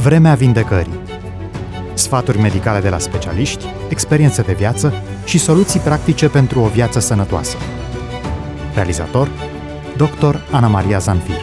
Vremea vindecării. Sfaturi medicale de la specialiști, experiențe de viață și soluții practice pentru o viață sănătoasă. Realizator: Dr. Ana Maria Zanfir.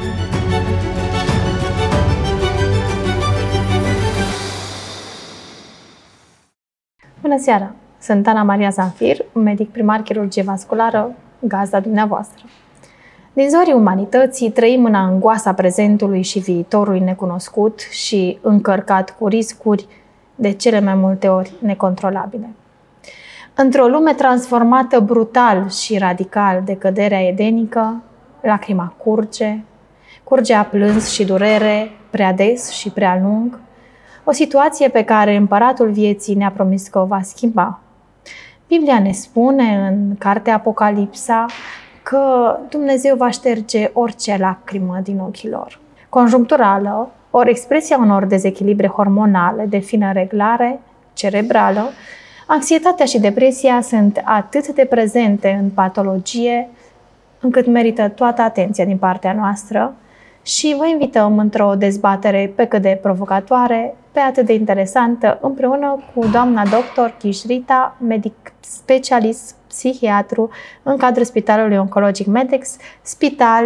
Bună seara! Sunt Ana Maria Zanfir, medic primar chirurgie vasculară, gazda dumneavoastră. Din zorii umanității trăim în angoasa prezentului și viitorului necunoscut și încărcat cu riscuri de cele mai multe ori necontrolabile. Într-o lume transformată brutal și radical de căderea edenică, lacrima curge a plâns și durere prea des și prea lung, o situație pe care împăratul vieții ne-a promis că o va schimba. Biblia ne spune în cartea Apocalipsa că Dumnezeu va șterge orice lacrimă din ochii lor. Conjuncturală, ori expresia unor dezechilibre hormonale de fină reglare cerebrală, anxietatea și depresia sunt atât de prezente în patologie încât merită toată atenția din partea noastră și vă invităm într-o dezbatere pe cât de provocatoare, pe atât de interesantă, împreună cu doamna doctor Ghișrita, medic specialist psihiatru în cadrul Spitalului Oncologic Medex, spital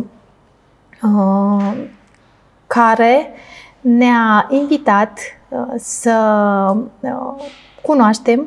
care ne-a invitat să cunoaștem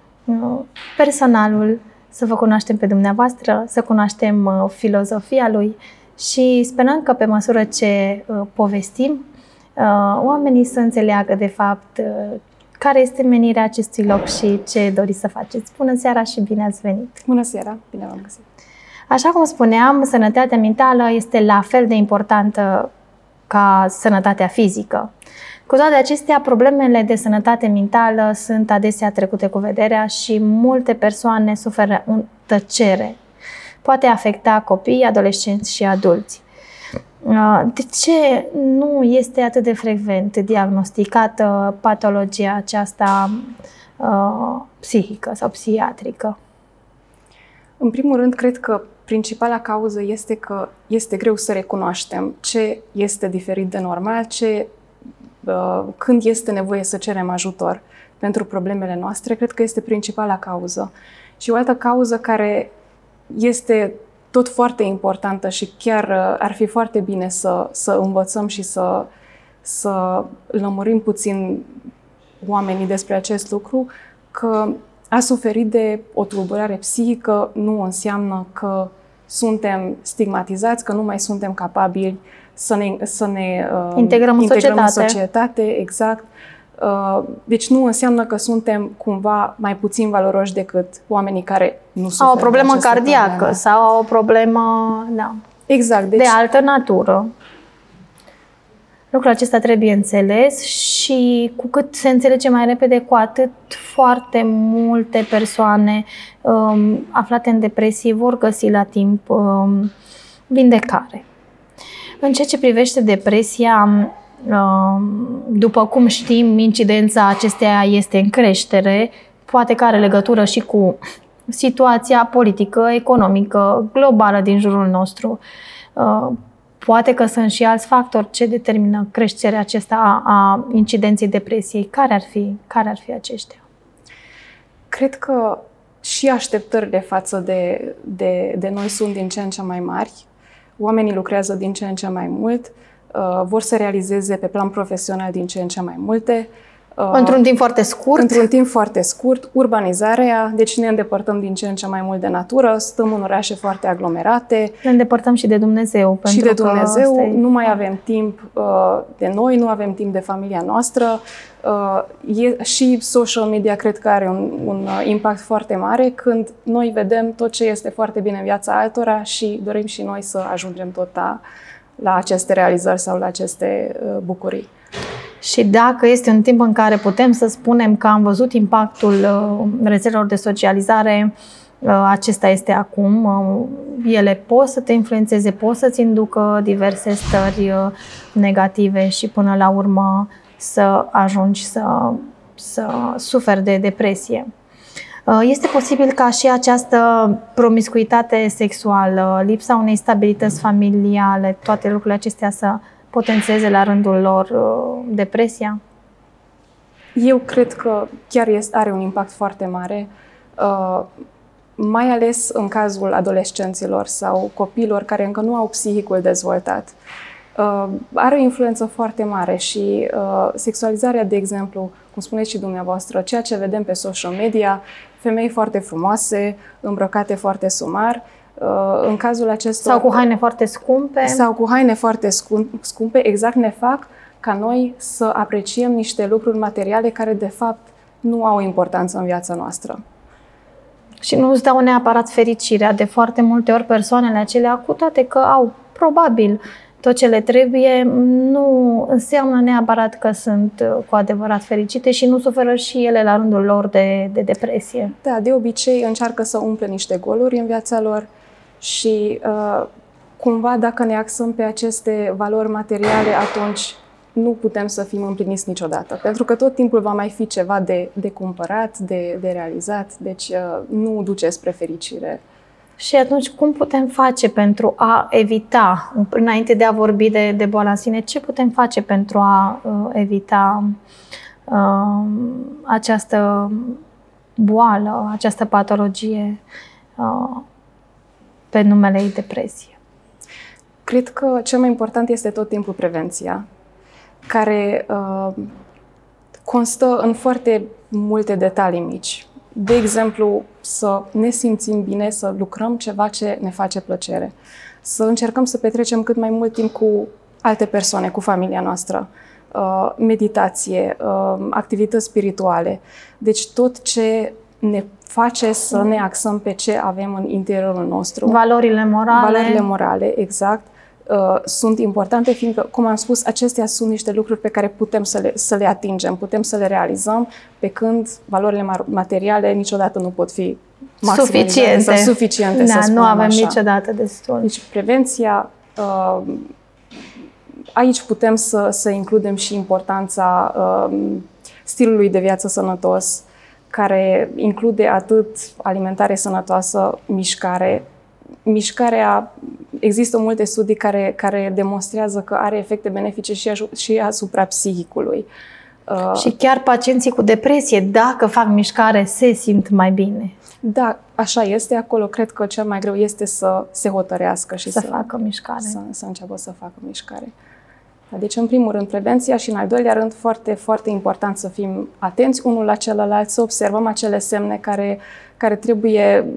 personalul, să vă cunoaștem pe dumneavoastră, să cunoaștem filozofia lui și sperăm că pe măsură ce povestim, oamenii să înțeleagă de fapt care este menirea acestui loc și ce doriți să faceți. Bună seara și bine ați venit! Bună seara! Bine v-am găsit! Așa cum spuneam, sănătatea mentală este la fel de importantă ca sănătatea fizică. Cu toate acestea, problemele de sănătate mentală sunt adesea trecute cu vederea și multe persoane suferă în tăcere. Poate afecta copii, adolescenți și adulți. De ce nu este atât de frecvent diagnosticată patologia aceasta psihică sau psihiatrică? În primul rând, cred că principala cauză este că este greu să recunoaștem ce este diferit de normal, când este nevoie să cerem ajutor pentru problemele noastre. Cred că este principala cauză. Și o altă cauză care este tot foarte importantă și chiar ar fi foarte bine să învățăm și să lămurim puțin oamenii despre acest lucru, că a suferi de o tulburare psihică nu înseamnă că suntem stigmatizați, că nu mai suntem capabili să ne integrăm în societate. Exact. Deci nu înseamnă că suntem cumva mai puțin valoroși decât oamenii care nu suferă. Au o problemă cardiacă sau au o problemă exact, de altă natură. Lucrul acesta trebuie înțeles și cu cât se înțelege mai repede, cu atât foarte multe persoane aflate în depresie vor găsi la timp vindecare. În ceea ce privește depresia, după cum știm, incidența acesteia este în creștere, poate că are legătură și cu situația politică, economică, globală din jurul nostru. Poate că sunt și alți factori ce determină creșterea aceasta a incidenței depresiei. Care ar fi aceștia? Cred că și așteptările față de noi sunt din ce în ce mai mari. Oamenii lucrează din ce în ce mai mult, vor să realizeze pe plan profesional din ce în ce mai multe. Într-un timp foarte scurt? Într-un timp foarte scurt. Urbanizarea, deci ne îndepărtăm din ce în ce mai mult de natură, stăm în orașe foarte aglomerate. Ne îndepărtăm și de Dumnezeu. Și de Dumnezeu, nu mai avem timp de noi, nu avem timp de familia noastră. Și social media cred că are un impact foarte mare când noi vedem tot ce este foarte bine în viața altora și dorim și noi să ajungem tot la aceste realizări sau la aceste bucurii. Și dacă este un timp în care putem să spunem că am văzut impactul rețelelor de socializare, acesta este acum. Ele pot să te influențeze, pot să-ți inducă diverse stări negative și până la urmă să ajungi să suferi de depresie. Este posibil ca și această promiscuitate sexuală, lipsa unei stabilități familiale, toate lucrurile acestea să potențeze la rândul lor depresia? Eu cred că chiar are un impact foarte mare, mai ales în cazul adolescenților sau copiilor care încă nu au psihicul dezvoltat. Are o influență foarte mare și sexualizarea, de exemplu, cum spuneți și dumneavoastră, ceea ce vedem pe social media, femei foarte frumoase, îmbrăcate foarte sumar, în cazul acestor... Sau cu haine foarte scumpe. Sau cu haine foarte scumpe, exact ne fac ca noi să apreciem niște lucruri materiale care, de fapt, nu au o importanță în viața noastră. Și nu îți dau neapărat fericirea. De foarte multe ori persoanele acelea, cu toate că au probabil tot ce le trebuie, nu înseamnă neapărat că sunt cu adevărat fericite și nu suferă și ele la rândul lor de depresie. Da, de obicei încearcă să umple niște goluri în viața lor și cumva dacă ne axăm pe aceste valori materiale, atunci nu putem să fim împliniți niciodată. Pentru că tot timpul va mai fi ceva de cumpărat, de realizat, deci nu duce spre fericire. Și atunci cum putem face pentru a evita, înainte de a vorbi de boala în sine, ce putem face pentru a evita această boală, această patologie pe numele ei depresie? Cred că cel mai important este tot timpul prevenția, care constă în foarte multe detalii mici. De exemplu, să ne simțim bine, să lucrăm ceva ce ne face plăcere, să încercăm să petrecem cât mai mult timp cu alte persoane, cu familia noastră, meditație, activități spirituale. Deci tot ce ne face să ne axăm pe ce avem în interiorul nostru. Valorile morale. Valorile morale, exact. Sunt importante, fiindcă, cum am spus, acestea sunt niște lucruri pe care putem să le atingem, putem să le realizăm, pe când valorile materiale niciodată nu pot fi suficiente da, să spunem nu avem așa. Niciodată destul. Deci prevenția, aici putem să includem și importanța stilului de viață sănătos, care include atât alimentare sănătoasă, mișcare. Mișcarea, există multe studii care demonstrează că are efecte benefice și asupra psihicului. Și chiar pacienții cu depresie, dacă fac mișcare, se simt mai bine. Da, așa este. Acolo cred că cel mai greu este să se hotărească și să facă mișcare. Să înceapă să facă mișcare. Deci, în primul rând, prevenția și, în al doilea rând, foarte, foarte important să fim atenți unul la celălalt, să observăm acele semne care trebuie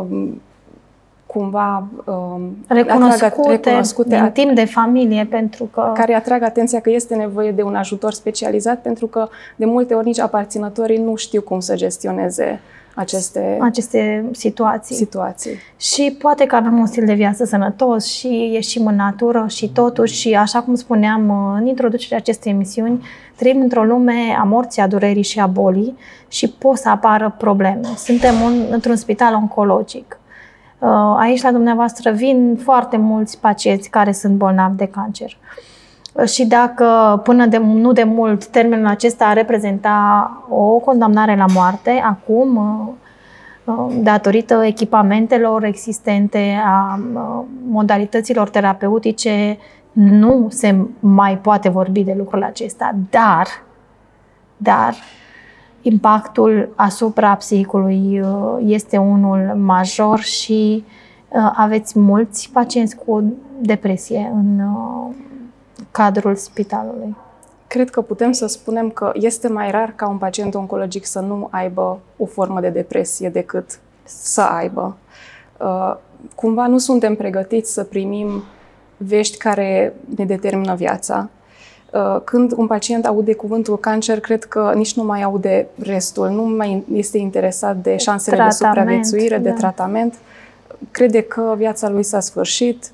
cumva recunoscute în timp de familie, pentru că... care atrag atenția că este nevoie de un ajutor specializat, pentru că de multe ori nici aparținătorii nu știu cum să gestioneze aceste situații. Și poate că avem un stil de viață sănătos și ieșim în natură și totuși, și așa cum spuneam în introducerea acestei emisiuni, trăim într-o lume a morții, a durerii și a bolii și pot să apară probleme. Suntem într-un spital oncologic. Aici la dumneavoastră vin foarte mulți pacienți care sunt bolnavi de cancer. Și dacă nu de mult termenul acesta reprezenta o condamnare la moarte, acum, datorită echipamentelor existente, a modalităților terapeutice, nu se mai poate vorbi de lucrul acesta. Dar impactul asupra psihicului este unul major și aveți mulți pacienți cu depresie în cadrul spitalului. Cred că putem să spunem că este mai rar ca un pacient oncologic să nu aibă o formă de depresie decât să aibă. Cumva nu suntem pregătiți să primim vești care ne determină viața. Când un pacient aude cuvântul cancer, cred că nici nu mai aude restul, nu mai este interesat de șansele de supraviețuire, de tratament. Crede că viața lui s-a sfârșit,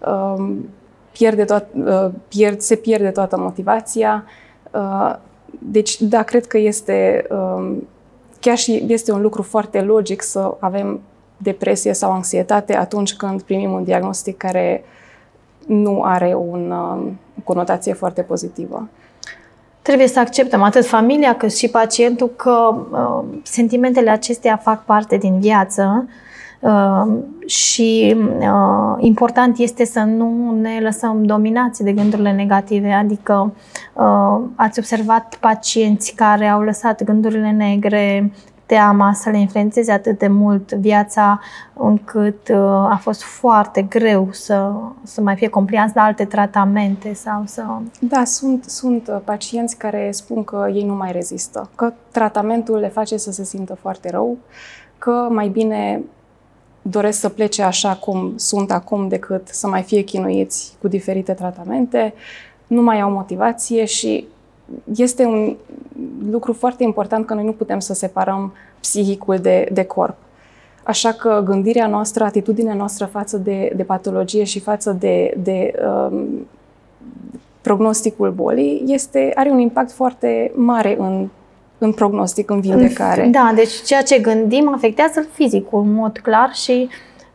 se pierde toată motivația. Deci, da, cred că chiar și este un lucru foarte logic să avem depresie sau anxietate atunci când primim un diagnostic care nu are o conotație foarte pozitivă. Trebuie să acceptăm atât familia cât și pacientul că sentimentele acestea fac parte din viață Și important este să nu ne lăsăm dominați de gândurile negative, adică ați observat pacienți care au lăsat gândurile negre, teama să le influențeze atât de mult viața, încât a fost foarte greu să mai fie complianți la alte tratamente sau să... Da, sunt pacienți care spun că ei nu mai rezistă, că tratamentul le face să se simtă foarte rău, că mai bine doresc să plece așa cum sunt acum decât să mai fie chinuiți cu diferite tratamente, nu mai au motivație și este un lucru foarte important că noi nu putem să separăm psihicul de corp. Așa că gândirea noastră, atitudinea noastră față de patologie și față de prognosticul bolii are un impact foarte mare în prognostic, în vindecare. Da, deci ceea ce gândim afectează fizicul în mod clar și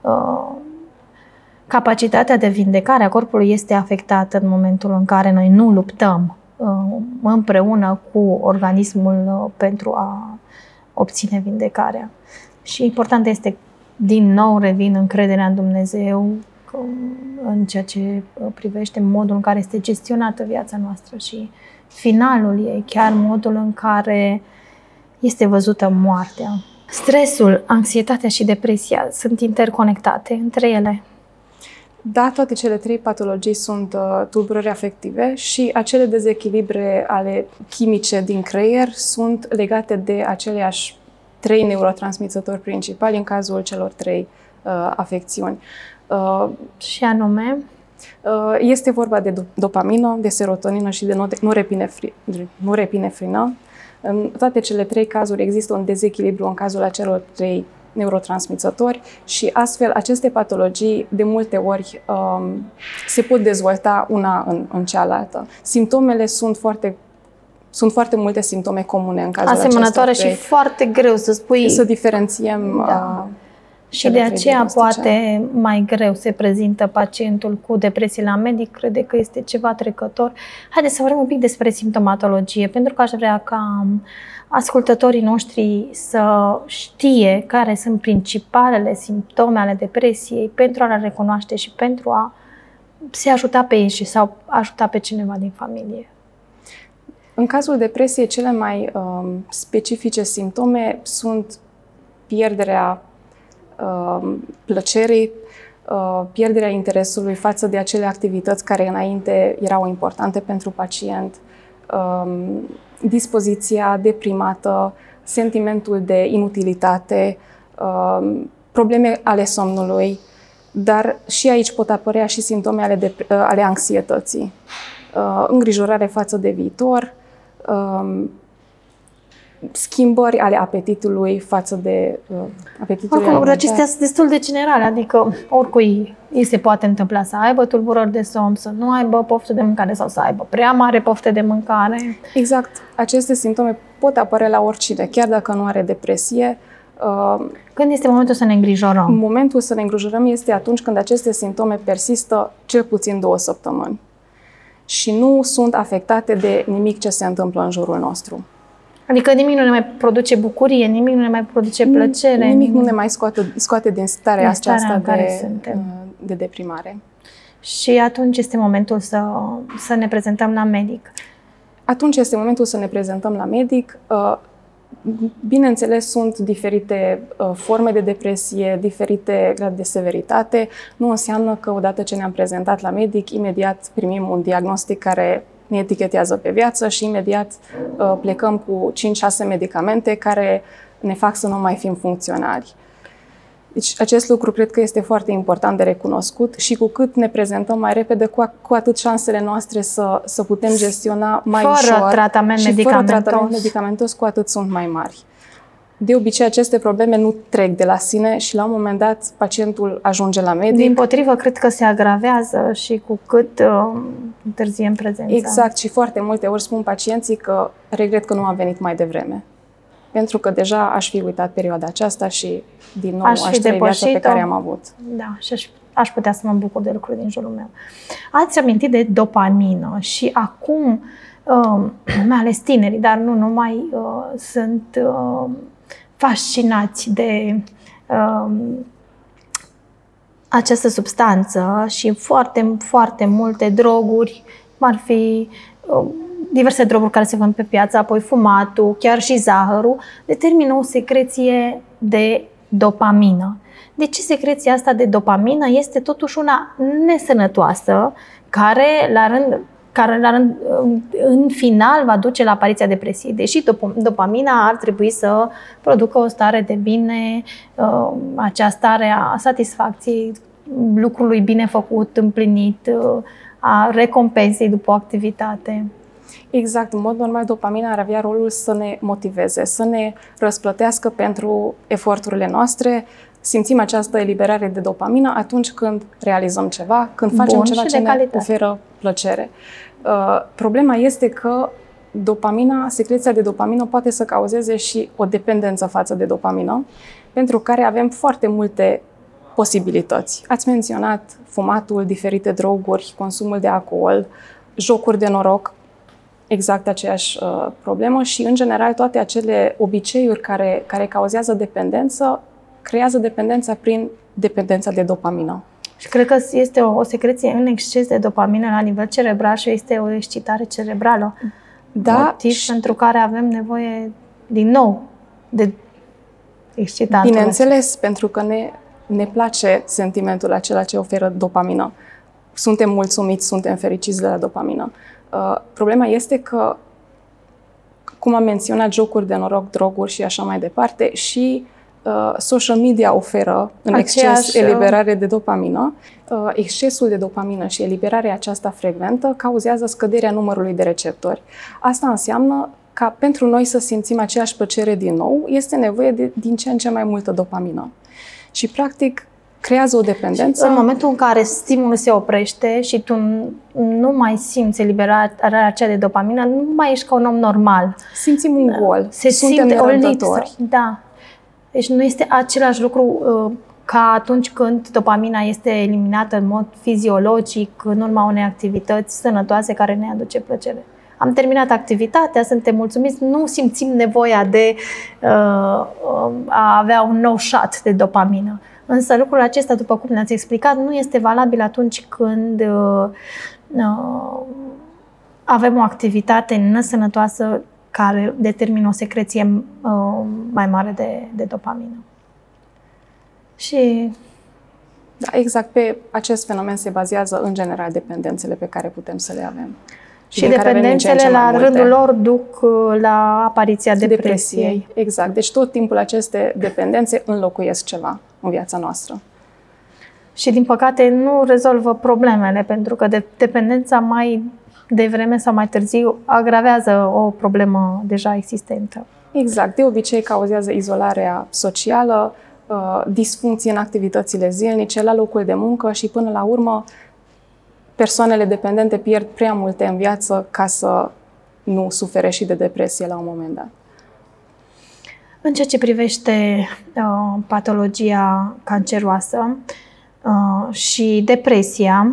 capacitatea de vindecare a corpului este afectată în momentul în care noi nu luptăm împreună cu organismul pentru a obține vindecarea. Și important este, din nou revin, încrederea în Dumnezeu în ceea ce privește modul în care este gestionată viața noastră și finalul ei, chiar modul în care este văzută moartea. Stresul, anxietatea și depresia sunt interconectate între ele. Da, toate cele trei patologii sunt tulburări afective și acele dezechilibre ale chimice din creier sunt legate de aceleași trei neurotransmițători principali în cazul celor trei afecțiuni. Și anume? Este vorba de dopamină, de serotonină și de norepinefrină. În toate cele trei cazuri există un dezechilibru în cazul acelor trei neurotransmițători și astfel aceste patologii de multe ori se pot dezvolta una în cealaltă. Simptomele sunt foarte multe simptome comune în cazul asemănătoare și foarte greu să spui. Să diferențiem. Da. Și de aceea poate mai greu se prezintă pacientul cu depresie la medic, crede că este ceva trecător. Haideți să vorbim un pic despre simptomatologie, pentru că aș vrea ca ascultătorii noștri să știe care sunt principalele simptome ale depresiei pentru a le recunoaște și pentru a se ajuta pe ei și sau ajuta pe cineva din familie. În cazul depresiei, cele mai specifice simptome sunt pierderea plăcerii, pierderea interesului față de acele activități care înainte erau importante pentru pacient, dispoziția deprimată, sentimentul de inutilitate, probleme ale somnului, dar și aici pot apărea și simptome ale anxietății, îngrijorare față de viitor, schimbări ale apetitului față de apetitului alimentar. Oricum, acestea sunt destul de generale, adică oricui îi se poate întâmpla să aibă tulburări de somn, să nu aibă poftă de mâncare sau să aibă prea mare poftă de mâncare. Exact. Aceste simptome pot apărea la oricine, chiar dacă nu are depresie. Când este momentul să ne îngrijorăm? Momentul să ne îngrijorăm este atunci când aceste simptome persistă cel puțin 2 săptămâni și nu sunt afectate de nimic ce se întâmplă în jurul nostru. Adică nimic nu ne mai produce bucurie, nimic nu ne mai produce plăcere. Nimic nu ne mai scoate din starea aceasta de deprimare. Și atunci este momentul să ne prezentăm la medic. Atunci este momentul să ne prezentăm la medic. Bineînțeles, sunt diferite forme de depresie, diferite grade de severitate. Nu înseamnă că odată ce ne-am prezentat la medic, imediat primim un diagnostic care ne etichetează pe viață și imediat plecăm cu 5-6 medicamente care ne fac să nu mai fim funcționali. Deci acest lucru cred că este foarte important de recunoscut și cu cât ne prezentăm mai repede, cu atât șansele noastre să putem gestiona mai ușor fără tratament medicamentos, cu atât sunt mai mari. De obicei, aceste probleme nu trec de la sine și la un moment dat pacientul ajunge la medic. Dimpotrivă, cred că se agravează și cu cât întârziem prezența. Exact, și foarte multe ori spun pacienții că regret că nu am venit mai devreme. Pentru că deja aș fi uitat perioada aceasta și din nou aș trăi viața pe care am avut. Da, și aș putea să mă bucur de lucruri din jurul meu. Ați amintit de dopamină și acum, mai ales tinerii, dar nu numai, sunt fascinați de această substanță și foarte, foarte multe droguri, cum ar fi diverse droguri care se vând pe piață, apoi fumatul, chiar și zahărul, determină o secreție de dopamină. Deci secreția asta de dopamină este totuși una nesănătoasă, care la rând în final va duce la apariția depresiei. Deși dopamina ar trebui să producă o stare de bine, acea stare a satisfacției, lucrului bine făcut, împlinit, a recompensei după o activitate. Exact. În mod normal, dopamina ar avea rolul să ne motiveze, să ne răsplătească pentru eforturile noastre. Simțim această eliberare de dopamină atunci când realizăm ceva, când facem ceva ce ne oferă plăcere. Problema este că secreția de dopamină poate să cauzeze și o dependență față de dopamină, pentru care avem foarte multe posibilități. Ați menționat fumatul, diferite droguri, consumul de alcool, jocuri de noroc, exact aceeași problemă și, în general, toate acele obiceiuri care cauzează dependență, creează dependența prin dependența de dopamină. Și cred că este o secreție în exces de dopamină la nivel cerebral și este o excitare cerebrală. Da. Motiv pentru care avem nevoie, din nou, de excitantul. Bineînțeles, pentru că ne place sentimentul acela ce oferă dopamină. Suntem mulțumiți, suntem fericiți de la dopamină. Problema este că, cum am menționat, jocuri de noroc, droguri și așa mai departe, și social media oferă în exces eliberare de dopamină. Excesul de dopamină și eliberarea aceasta frecventă cauzează scăderea numărului de receptori. Asta înseamnă ca pentru noi să simțim aceeași plăcere din nou, este nevoie de din ce în ce mai multă dopamină. Și, practic, creează o dependență. Și în momentul în care stimulul se oprește și tu nu mai simți eliberarea aceea de dopamină, nu mai ești ca un om normal. Simțim un gol. Suntem nerăbdători. Da. Deci nu este același lucru ca atunci când dopamina este eliminată în mod fiziologic în urma unei activități sănătoase care ne aduce plăcere. Am terminat activitatea, suntem mulțumiți, nu simțim nevoia de a avea un nou shot de dopamină. Însă lucrul acesta, după cum ne-ați explicat, nu este valabil atunci când avem o activitate nesănătoasă care determină o secreție mai mare de dopamină. Și... Da, exact, pe acest fenomen se bazează în general dependențele pe care putem să le avem. Și dependențele la rândul lor duc la apariția depresiei. Exact, deci tot timpul aceste dependențe înlocuiesc ceva în viața noastră. Și din păcate nu rezolvă problemele, pentru că dependența mai devreme sau mai târziu agravează o problemă deja existentă. Exact, de obicei cauzează izolarea socială, disfuncții în activitățile zilnice, la locul de muncă și, până la urmă, persoanele dependente pierd prea multe în viață ca să nu sufere și de depresie la un moment dat. În ceea ce privește patologia canceroasă și depresia,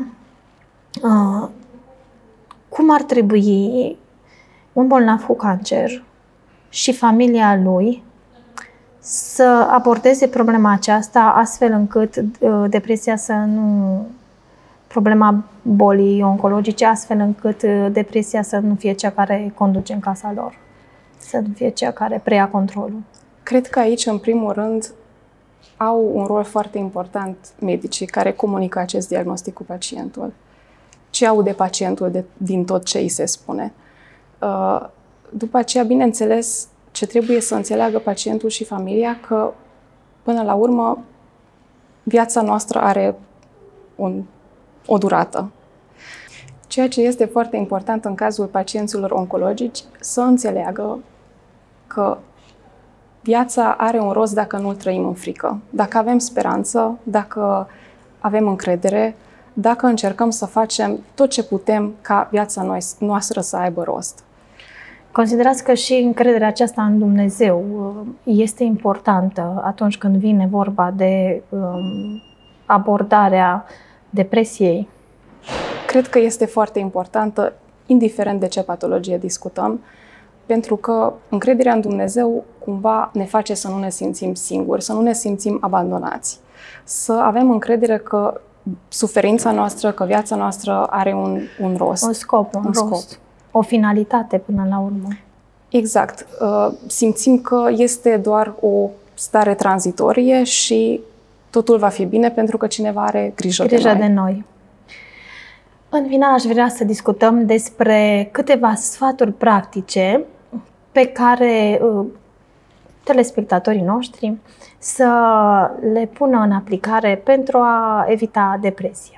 cum ar trebui un bolnav cu cancer și familia lui să abordeze problema aceasta astfel încât depresia să nu... problema bolii oncologice, astfel încât depresia să nu fie cea care conduce în casa lor, să nu fie cea care preia controlul. Cred că aici, în primul rând, au un rol foarte important medicii care comunică acest diagnostic cu pacientul. Ce aude pacientul din tot ce îi se spune. După aceea, bineînțeles, ce trebuie să înțeleagă pacientul și familia, că, până la urmă, viața noastră are o durată. Ceea ce este foarte important în cazul pacienților oncologici, să înțeleagă că viața are un rost dacă nu-l trăim în frică. Dacă avem speranță, dacă avem încredere, dacă încercăm să facem tot ce putem ca viața noastră să aibă rost. Considerați că și încrederea aceasta în Dumnezeu este importantă atunci când vine vorba de abordarea depresiei? Cred că este foarte importantă, indiferent de ce patologie discutăm, pentru că încrederea în Dumnezeu cumva ne face să nu ne simțim singuri, să nu ne simțim abandonați. să avem încredere că suferința noastră, că viața noastră are un rost. Un scop, un rost. O finalitate până la urmă. Exact. Simțim că este doar o stare tranzitorie și totul va fi bine pentru că cineva are grijă de noi. În final, aș vrea să discutăm despre câteva sfaturi practice pe care telespectatorii noștri să le pună în aplicare pentru a evita depresia.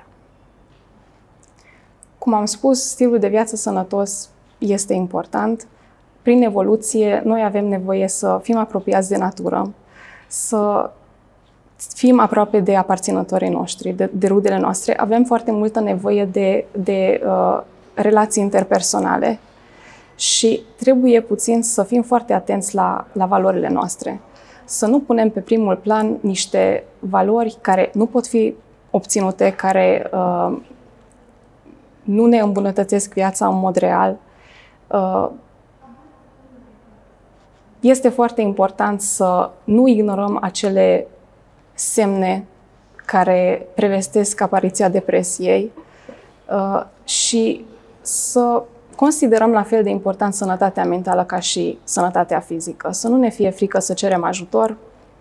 Cum am spus, stilul de viață sănătos este important. Prin evoluție, noi avem nevoie să fim apropiați de natură, să fim aproape de aparținătorii noștri, de rudele noastre. Avem foarte multă nevoie de relații interpersonale și trebuie puțin să fim foarte atenți la valorile noastre. Să nu punem pe primul plan niște valori care nu pot fi obținute, care nu ne îmbunătățesc viața în mod real. Este foarte important să nu ignorăm acele semne care prevestesc apariția depresiei și să considerăm la fel de important sănătatea mentală ca și sănătatea fizică. Să nu ne fie frică să cerem ajutor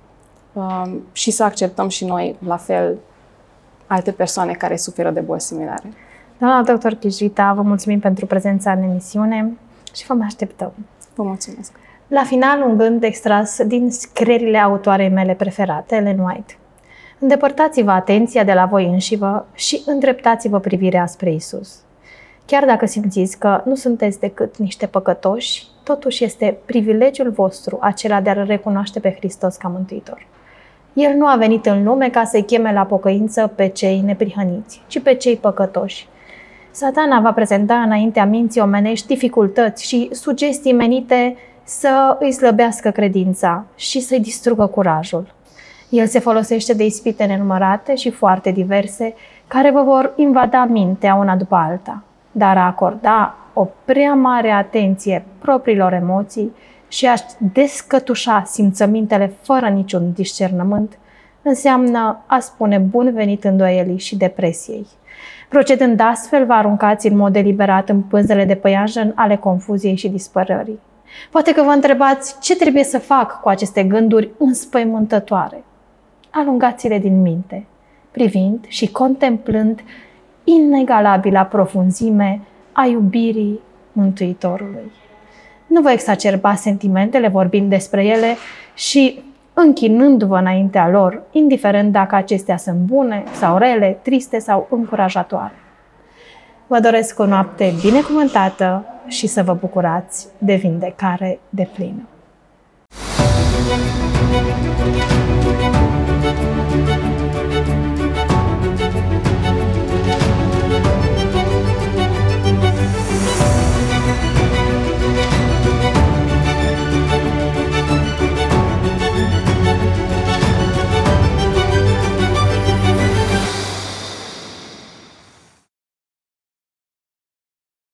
și să acceptăm și noi, la fel, alte persoane care suferă de boli similare. Doamna doctor Chijvita, vă mulțumim pentru prezența în emisiune și vă mai așteptăm. Vă mulțumesc! La final, un gând extras din scrierile autoarei mele preferate, Ellen White. Îndepărtați-vă atenția de la voi înșivă și îndreptați-vă privirea spre Isus. Chiar dacă simțiți că nu sunteți decât niște păcătoși, totuși este privilegiul vostru acela de a-L recunoaște pe Hristos ca Mântuitor. El nu a venit în lume ca să-i cheme la pocăință pe cei neprihăniți, ci pe cei păcătoși. Satana va prezenta înaintea minții omenești dificultăți și sugestii menite să îi slăbească credința și să-i distrugă curajul. El se folosește de ispite nenumărate și foarte diverse, care vă vor invada mintea una după alta, dar a acorda o prea mare atenție propriilor emoții și a descătușa simțămintele fără niciun discernământ înseamnă a spune bun venit îndoielii și depresiei. Procedând astfel, vă aruncați în mod deliberat în pânzele de păianjen ale confuziei și dispărării. Poate că vă întrebați ce trebuie să fac cu aceste gânduri înspăimântătoare. Alungați-le din minte, privind și contemplând inegalabila profunzime a iubirii Mântuitorului. Nu vă exacerba sentimentele vorbind despre ele și închinându-vă înaintea lor, indiferent dacă acestea sunt bune sau rele, triste sau încurajatoare. Vă doresc o noapte binecuvântată și să vă bucurați de vindecare deplină.